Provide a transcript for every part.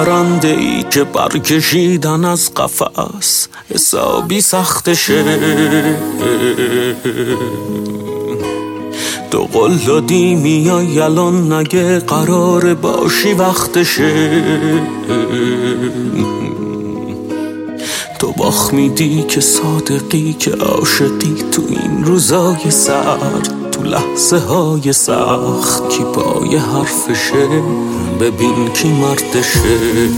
پرنده ای که برکشیدن از قفس حسابی سختشه. تو قول دادی میای الان نگه قرار باشی وقتشه. تو باخ میدی که صادقی که عاشقی تو این روزای سرد تو لحظه های سخت کی پای حرفشه ببین کی مردشه.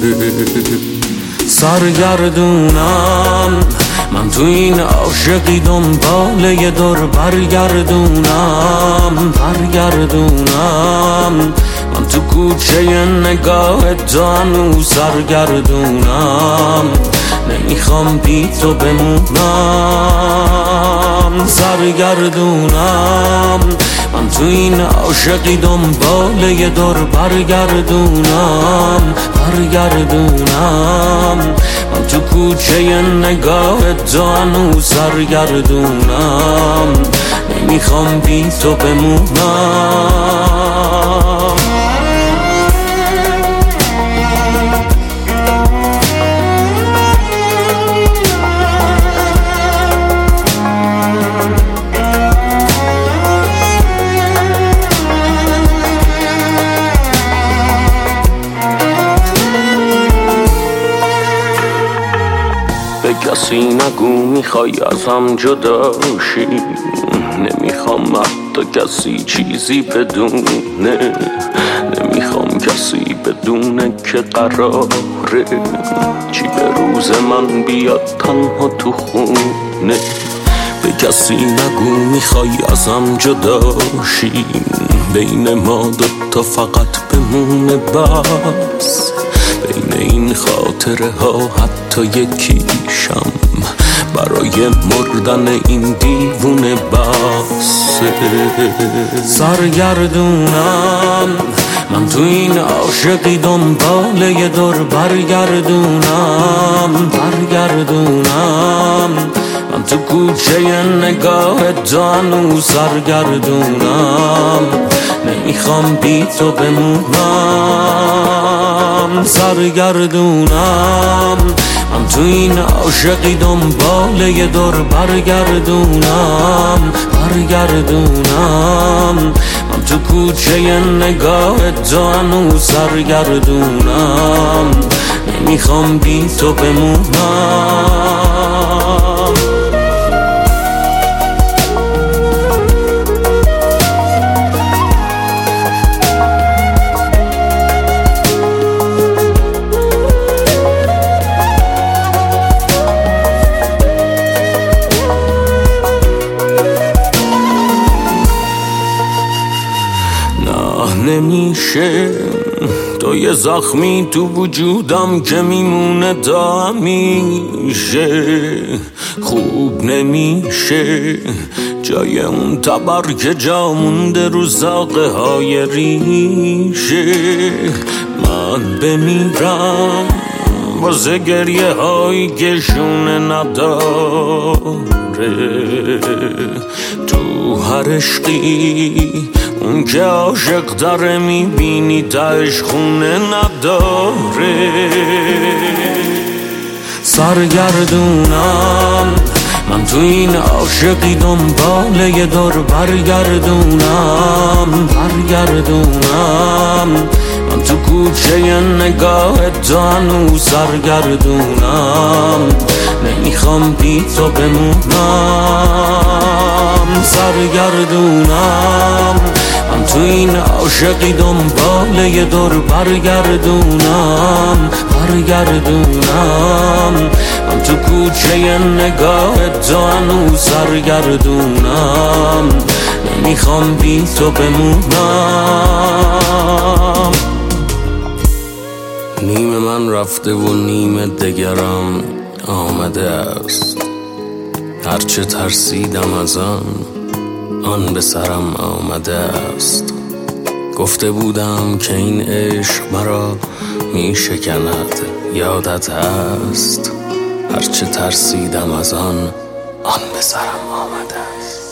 سرگردونم من تو این عاشقی دنبال یه دور برگردونم من تو کوچه نگاه تو هنوز سرگردونم نمیخوام بی تو بمونم. سرگردونم من تو این عاشقی دنبال یه دور برگردونم من تو کوچه نگاه تو هنوز سرگردونم نمیخوام بی تو بمونم. به کسی نگو میخوای ازم جدا شی، نمیخوام حتی کسی چیزی بدونه، نمیخوام کسی بدونه که قراره چی به روز من بیاد تنها تو خونه. به کسی نگو میخوای ازم جدا شی، بین ما دوتا فقط بمونه بس، بین این خاطره ها حتی یکیشم برای مردن این دیوونه بس. سرگردونم من تو این عاشقی دنبال یه دور برگردونم من تو کوچه نگاه تو هنوز سرگردونم نمیخوام بی تو بمونم. سرگردونم من تو این عاشقی دنبال یه دور برگردونم من تو کوچه نگاه تو هنوز سرگردونم نمیخوام بی تو بمونم. نمیشه تو یه زخمی تو وجودم که میمونه تا همیشه، خوب نمیشه جای اون تبر که جا مونده رو زاغه های ریشه. من بمیرم واسه گریه هایی که شونه نداره، تو هر عشقی اون که عاشق داره میبینی تاش خونه نداره. سرگردونم من تو این عاشقی دنبال یه دور برگردونم من تو کوچه نگاه تو هنوز سرگردونم نمیخوام بی تو بمونم. سرگردونم من تو این عاشقی دنبال یه دور برگردونم من تو کوچه نگاه تو هنوز سرگردونم نمیخوام بی تو بمونم. نیم من رفته و نیم دگرم آمده است، هرچه ترسیدم از آن به سرم آمده است. گفته بودم که این عشق مرا می شکند، یادت هست؟ هرچه ترسیدم از آن به سرم آمده است.